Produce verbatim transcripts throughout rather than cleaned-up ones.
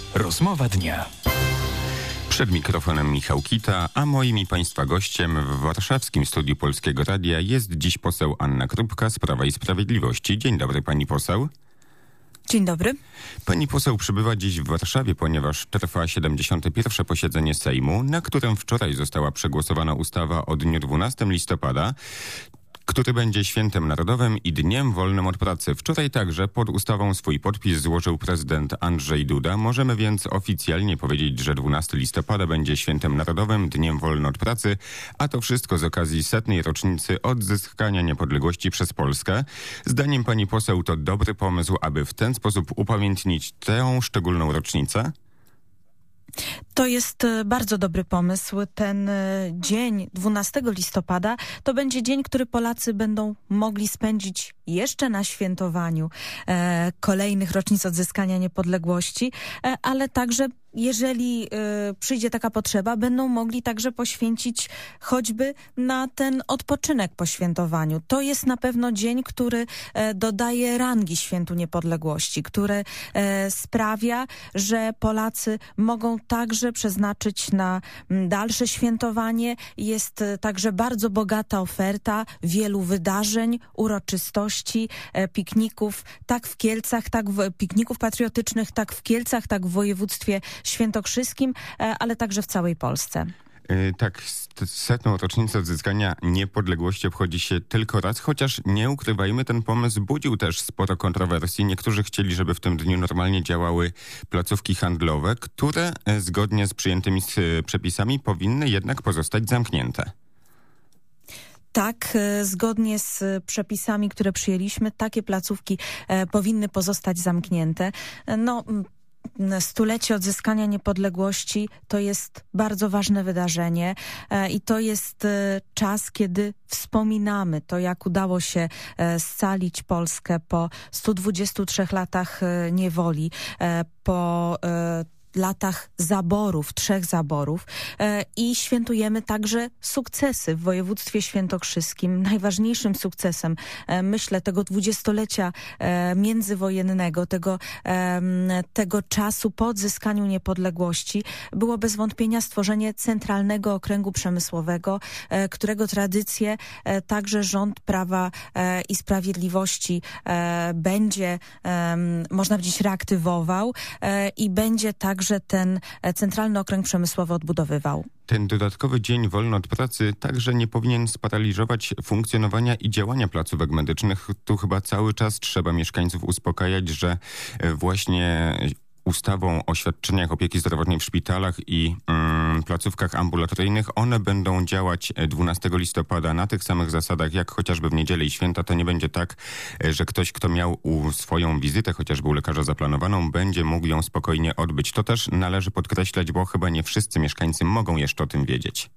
Rozmowa dnia. Przed mikrofonem Michał Kita, a moim i Państwa gościem w warszawskim studiu Polskiego Radia jest dziś poseł Anna Krupka z Prawa i Sprawiedliwości. Dzień dobry, pani poseł. Dzień dobry. Pani poseł przybywa dziś w Warszawie, ponieważ trwa siedemdziesiąte pierwsze posiedzenie Sejmu, na którym wczoraj została przegłosowana ustawa o dniu dwunastego listopada, który będzie świętem narodowym i dniem wolnym od pracy. Wczoraj także pod ustawą swój podpis złożył prezydent Andrzej Duda. Możemy więc oficjalnie powiedzieć, że dwunastego listopada będzie świętem narodowym, dniem wolnym od pracy, a to wszystko z okazji setnej rocznicy odzyskania niepodległości przez Polskę. Zdaniem pani poseł to dobry pomysł, aby w ten sposób upamiętnić tę szczególną rocznicę? To jest bardzo dobry pomysł. Ten dzień dwunastego listopada to będzie dzień, który Polacy będą mogli spędzić jeszcze na świętowaniu e, kolejnych rocznic odzyskania niepodległości, e, ale także jeżeli y, przyjdzie taka potrzeba, będą mogli także poświęcić choćby na ten odpoczynek po świętowaniu. To jest na pewno dzień, który e, dodaje rangi Świętu Niepodległości, który e, sprawia, że Polacy mogą także przeznaczyć na m, dalsze świętowanie. Jest e, także bardzo bogata oferta wielu wydarzeń, uroczystości, e, pikników, tak w Kielcach, tak w pikników patriotycznych, tak w Kielcach, tak w województwie świętokrzyskim, ale także w całej Polsce. Yy, tak, setną rocznicę odzyskania niepodległości obchodzi się tylko raz, chociaż nie ukrywajmy, ten pomysł budził też sporo kontrowersji. Niektórzy chcieli, żeby w tym dniu normalnie działały placówki handlowe, które e, zgodnie z przyjętymi z, przepisami powinny jednak pozostać zamknięte. Tak, zgodnie z przepisami, które przyjęliśmy, takie placówki e, powinny pozostać zamknięte. No, Stulecie odzyskania niepodległości to jest bardzo ważne wydarzenie e, i to jest e, czas, kiedy wspominamy to, jak udało się e, scalić Polskę po stu dwudziestu trzech latach e, niewoli, e, po e, latach zaborów, trzech zaborów e, i świętujemy także sukcesy w województwie świętokrzyskim. Najważniejszym sukcesem, e, myślę, tego dwudziestolecia e, międzywojennego, tego, e, tego czasu po odzyskaniu niepodległości było bez wątpienia stworzenie Centralnego Okręgu Przemysłowego, e, którego tradycje e, także rząd Prawa e, i Sprawiedliwości e, będzie, e, można powiedzieć, reaktywował e, i będzie tak że ten Centralny Okręg Przemysłowy odbudowywał. Ten dodatkowy dzień wolny od pracy także nie powinien sparaliżować funkcjonowania i działania placówek medycznych. Tu chyba cały czas trzeba mieszkańców uspokajać, że właśnie ustawą o świadczeniach opieki zdrowotnej w szpitalach i mm, placówkach ambulatoryjnych, one będą działać dwunastego listopada na tych samych zasadach, jak chociażby w niedzielę i święta. To nie będzie tak, że ktoś, kto miał u swoją wizytę, chociażby u lekarza zaplanowaną, będzie mógł ją spokojnie odbyć. To też należy podkreślać, bo chyba nie wszyscy mieszkańcy mogą jeszcze o tym wiedzieć.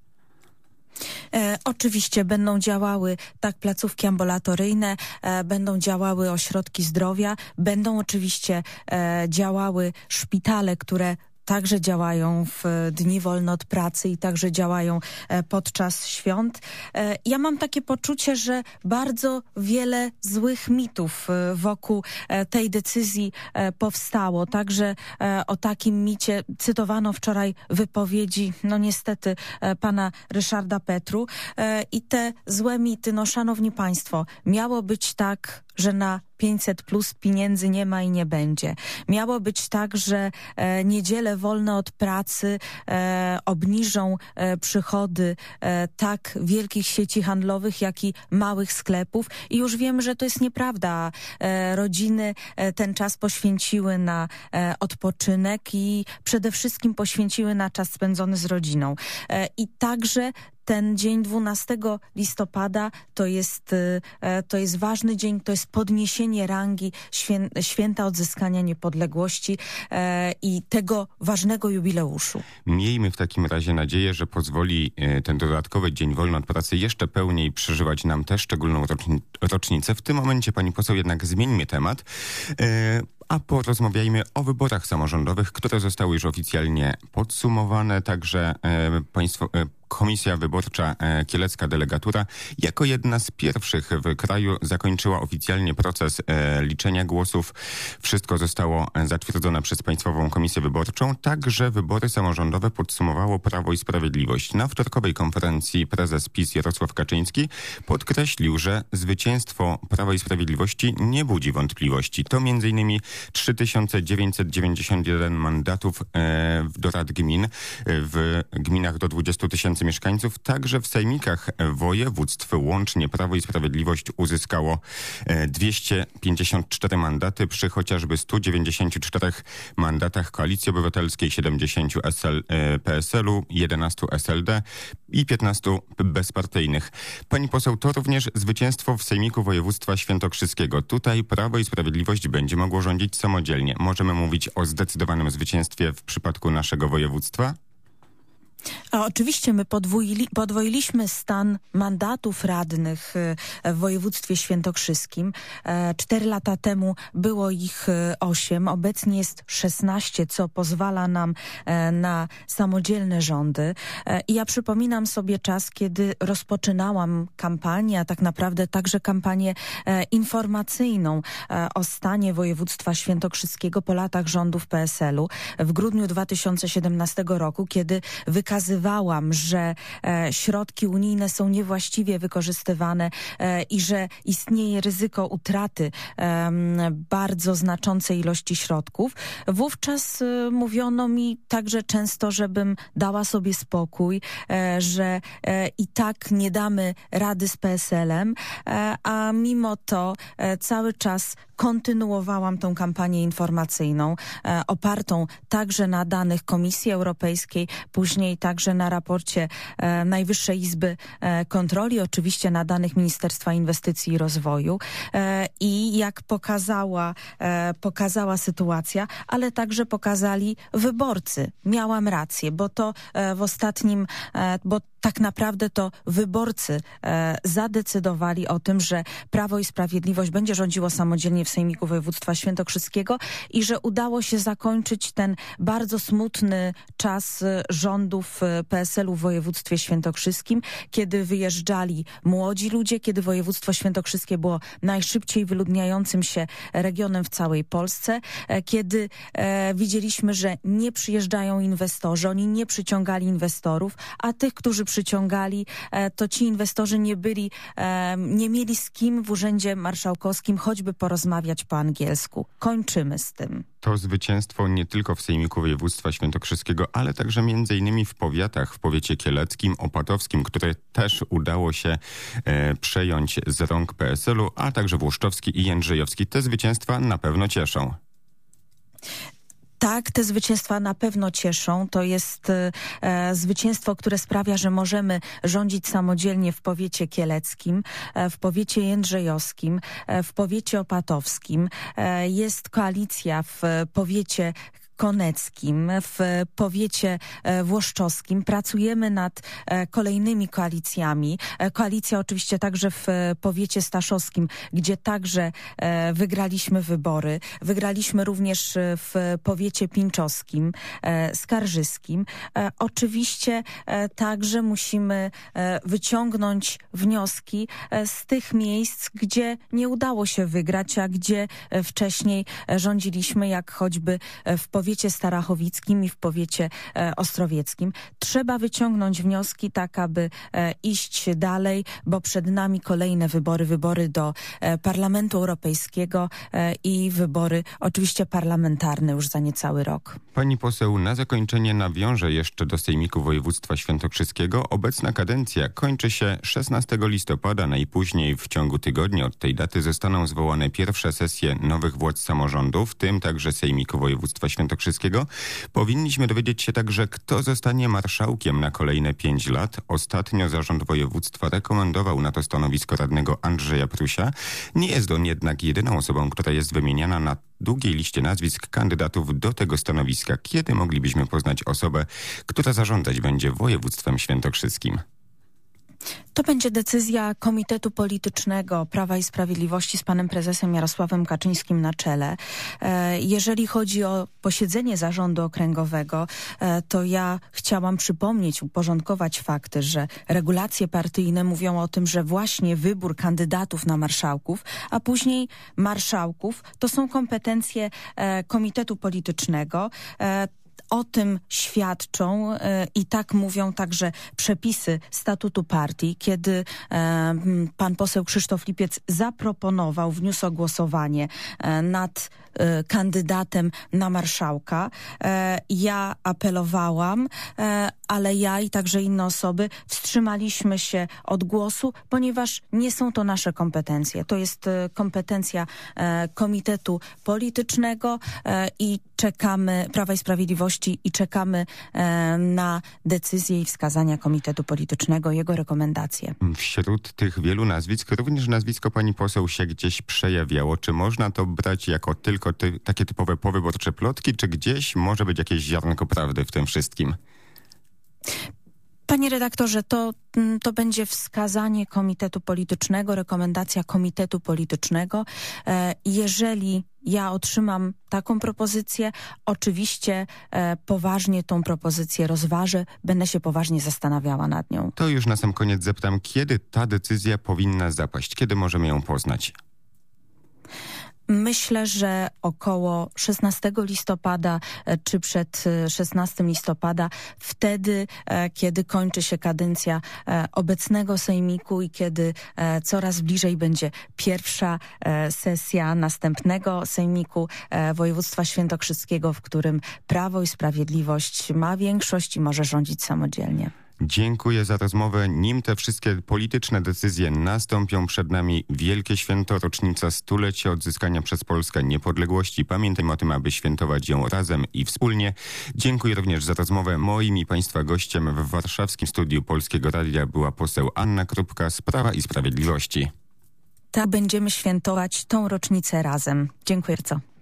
E, oczywiście będą działały tak placówki ambulatoryjne, e, będą działały ośrodki zdrowia, będą oczywiście e, działały szpitale, które także działają w dni wolne od pracy i także działają podczas świąt. Ja mam takie poczucie, że bardzo wiele złych mitów wokół tej decyzji powstało. Także o takim micie cytowano wczoraj wypowiedzi, no niestety, pana Ryszarda Petru. I te złe mity, no szanowni państwo, miało być tak, że na pięćset plus pieniędzy nie ma i nie będzie. Miało być tak, że e, niedziele wolne od pracy e, obniżą e, przychody e, tak wielkich sieci handlowych, jak i małych sklepów. I już wiemy, że to jest nieprawda. E, rodziny e, ten czas poświęciły na e, odpoczynek i przede wszystkim poświęciły na czas spędzony z rodziną. E, I także ten dzień dwunastego listopada to jest, to jest ważny dzień, to jest podniesienie rangi świę, święta odzyskania niepodległości e, i tego ważnego jubileuszu. Miejmy w takim razie nadzieję, że pozwoli ten dodatkowy dzień wolny od pracy jeszcze pełniej przeżywać nam tę szczególną roczni- rocznicę. W tym momencie, pani poseł, jednak zmieńmy temat. E, A porozmawiajmy o wyborach samorządowych, które zostały już oficjalnie podsumowane. Także e, państwo, e, Komisja Wyborcza e, Kielecka Delegatura jako jedna z pierwszych w kraju zakończyła oficjalnie proces e, liczenia głosów. Wszystko zostało zatwierdzone przez Państwową Komisję Wyborczą. Także wybory samorządowe podsumowało Prawo i Sprawiedliwość. Na wtorkowej konferencji prezes PiS Jarosław Kaczyński podkreślił, że zwycięstwo Prawa i Sprawiedliwości nie budzi wątpliwości. To między innymi trzy tysiące dziewięćset dziewięćdziesiąt jeden mandatów e, do rad gmin w gminach do dwudziestu tysięcy mieszkańców. Także w sejmikach województw łącznie Prawo i Sprawiedliwość uzyskało e, dwieście pięćdziesiąt cztery mandaty przy chociażby stu dziewięćdziesięciu czterech mandatach Koalicji Obywatelskiej, siedemdziesięciu S L, e, P S L u, jedenastu S L D i piętnastu bezpartyjnych. Pani poseł, to również zwycięstwo w Sejmiku Województwa Świętokrzyskiego. Tutaj Prawo i Sprawiedliwość będzie mogło rządzić samodzielnie. Możemy mówić o zdecydowanym zwycięstwie w przypadku naszego województwa? A oczywiście my podwójili, podwoiliśmy stan mandatów radnych w województwie świętokrzyskim. Cztery lata temu było ich osiem, obecnie jest szesnaście, co pozwala nam na samodzielne rządy. I ja przypominam sobie czas, kiedy rozpoczynałam kampanię, a tak naprawdę także kampanię informacyjną o stanie województwa świętokrzyskiego po latach rządów P S L u w grudniu dwa tysiące siedemnastego roku, kiedy wykazywałam Wykazywałam, że e, środki unijne są niewłaściwie wykorzystywane e, i że istnieje ryzyko utraty e, bardzo znaczącej ilości środków. Wówczas e, mówiono mi także często, żebym dała sobie spokój, e, że e, i tak nie damy rady z P S L em, e, a mimo to e, cały czas kontynuowałam tą kampanię informacyjną, e, opartą także na danych Komisji Europejskiej, później także na raporcie e, Najwyższej Izby e, Kontroli, oczywiście na danych Ministerstwa Inwestycji i Rozwoju. E, I jak pokazała, e, pokazała sytuacja, ale także pokazali wyborcy. Miałam rację, bo to e, w ostatnim, e, bo tak naprawdę to wyborcy e, zadecydowali o tym, że Prawo i Sprawiedliwość będzie rządziło samodzielnie w Sejmiku Województwa Świętokrzyskiego i że udało się zakończyć ten bardzo smutny czas rządów P S L u w województwie świętokrzyskim, kiedy wyjeżdżali młodzi ludzie, kiedy województwo świętokrzyskie było najszybciej wyludniającym się regionem w całej Polsce, e, kiedy e, widzieliśmy, że nie przyjeżdżają inwestorzy, oni nie przyciągali inwestorów, a tych, którzy przyciągali, to ci inwestorzy nie byli, nie mieli z kim w Urzędzie Marszałkowskim choćby porozmawiać po angielsku. Kończymy z tym. To zwycięstwo nie tylko w Sejmiku Województwa Świętokrzyskiego, ale także między innymi w powiatach, w powiecie kieleckim, opatowskim, które też udało się e, przejąć z rąk P S L u, a także włoszczowski i jędrzejowski. Te zwycięstwa na pewno cieszą. Tak, te zwycięstwa na pewno cieszą. To jest e, zwycięstwo, które sprawia, że możemy rządzić samodzielnie w powiecie kieleckim, e, w powiecie jędrzejowskim, e, w powiecie opatowskim. E, jest koalicja w powiecie koneckim, w powiecie włoszczowskim. Pracujemy nad kolejnymi koalicjami. Koalicja oczywiście także w powiecie staszowskim, gdzie także wygraliśmy wybory. Wygraliśmy również w powiecie pińczowskim, skarżyskim. Oczywiście także musimy wyciągnąć wnioski z tych miejsc, gdzie nie udało się wygrać, a gdzie wcześniej rządziliśmy, jak choćby w powiecie starachowickim i w powiecie e, ostrowieckim. Trzeba wyciągnąć wnioski tak, aby e, iść dalej, bo przed nami kolejne wybory, wybory do e, Parlamentu Europejskiego e, i wybory oczywiście parlamentarne już za niecały rok. Pani poseł, na zakończenie nawiążę jeszcze do Sejmiku Województwa Świętokrzyskiego. Obecna kadencja kończy się szesnastego listopada. Najpóźniej w ciągu tygodnia od tej daty zostaną zwołane pierwsze sesje nowych władz samorządu, w tym także Sejmiku Województwa Świętokrzyskiego. Powinniśmy dowiedzieć się także, kto zostanie marszałkiem na kolejne pięć lat. Ostatnio zarząd województwa rekomendował na to stanowisko radnego Andrzeja Prusia. Nie jest on jednak jedyną osobą, która jest wymieniana na długiej liście nazwisk kandydatów do tego stanowiska. Kiedy moglibyśmy poznać osobę, która zarządzać będzie województwem świętokrzyskim? To będzie decyzja Komitetu Politycznego Prawa i Sprawiedliwości z panem prezesem Jarosławem Kaczyńskim na czele. Jeżeli chodzi o posiedzenie zarządu okręgowego, to ja chciałam przypomnieć, uporządkować fakty, że regulacje partyjne mówią o tym, że właśnie wybór kandydatów na marszałków, a później marszałków, to są kompetencje Komitetu Politycznego. O tym świadczą e, i tak mówią także przepisy statutu partii, kiedy e, pan poseł Krzysztof Lipiec zaproponował, wniósł o głosowanie e, nad e, kandydatem na marszałka. E, ja apelowałam, e, ale ja i także inne osoby wstrzymaliśmy się od głosu, ponieważ nie są to nasze kompetencje. To jest e, kompetencja e, Komitetu Politycznego e, i czekamy, Prawa i Sprawiedliwości, i czekamy e, na decyzje i wskazania Komitetu Politycznego, jego rekomendacje. Wśród tych wielu nazwisk również nazwisko pani poseł się gdzieś przejawiało. Czy można to brać jako tylko ty, takie typowe powyborcze plotki, czy gdzieś może być jakieś ziarnko prawdy w tym wszystkim? Panie redaktorze, to, to będzie wskazanie Komitetu Politycznego, rekomendacja Komitetu Politycznego. E, jeżeli ja otrzymam taką propozycję, oczywiście e, poważnie tą propozycję rozważę, będę się poważnie zastanawiała nad nią. To już na sam koniec zapytam, kiedy ta decyzja powinna zapaść? Kiedy możemy ją poznać? Myślę, że około szesnastego listopada czy przed szesnastego listopada, wtedy, kiedy kończy się kadencja obecnego sejmiku i kiedy coraz bliżej będzie pierwsza sesja następnego sejmiku województwa świętokrzyskiego, w którym Prawo i Sprawiedliwość ma większość i może rządzić samodzielnie. Dziękuję za rozmowę. Nim te wszystkie polityczne decyzje nastąpią, przed nami wielkie święto, rocznica stulecia odzyskania przez Polskę niepodległości. Pamiętajmy o tym, aby świętować ją razem i wspólnie. Dziękuję również za rozmowę. Moim i państwa gościem w warszawskim studiu Polskiego Radia była poseł Anna Krupka z Prawa i Sprawiedliwości. Tak, będziemy świętować tą rocznicę razem. Dziękuję bardzo.